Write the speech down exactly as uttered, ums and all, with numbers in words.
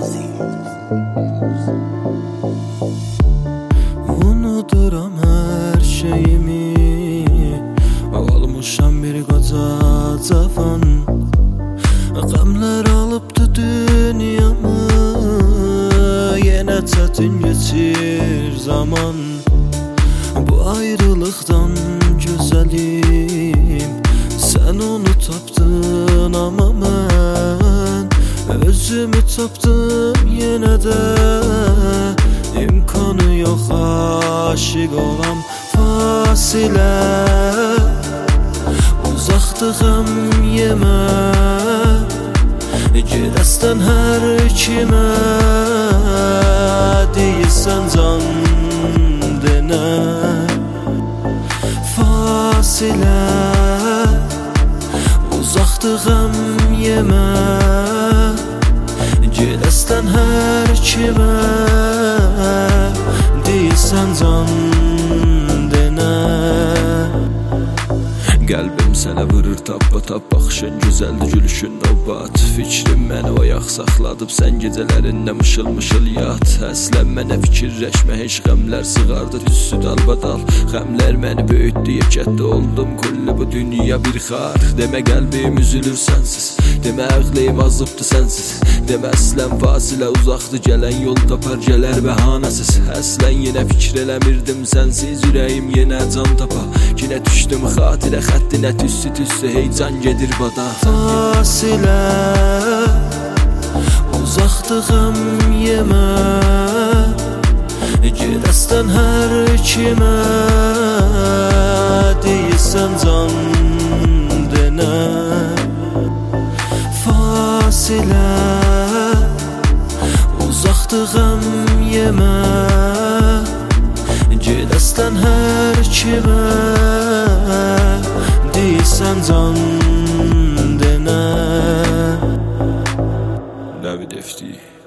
Unuduram her şeyimi, olmuşam bir koca cavan. Qəmlər alıbdı dünyamı, yenə çətin geçir zaman. Bu ayrılıqdan gözəlim, sən onu tapdın ama mən özümü tapdım yenə də. İmkanı yox aşık olam, fasilə uzaqdır qəm yemə. Gedəstən hər kimə deyilsən can denə. Fasilə uzaqdır qəm yemə. Gedəstən hər kimə deyilsən can denə. Qəlbim sənə vurur tappa-tap, baxışın gözəldir, gülüşün növbat. Fikrim məni oyaq saxladıb, sən gecələrindən mışıl-mışıl yat. Əslən mənə fikirləşmə, heç qəmlər sığardı tüssü dalbadal. Qəmlər məni böyütdü, yekətdə oldum, kulli bu dünya bir xar. Demə qəlbim üzülür sənsiz, demə əqlim azıbdı sənsiz. Demə əslən fasilə uzaqdı, gələn yol tapar gələr bəhanəsiz. Əslən yenə fikir eləmirdim sənsiz, ürəyim yenə can tapa. Yenə düşdüm xatirə xəttinə, tüssü tüssü heycan gedir bada. Fasilə uzaqdır qəm yemə. Gedəstən hər kimə deyilsən can denə. Fasilə uzaqdır qəm yemə. Gedəstən hər kimə deyilsən can denə. David F D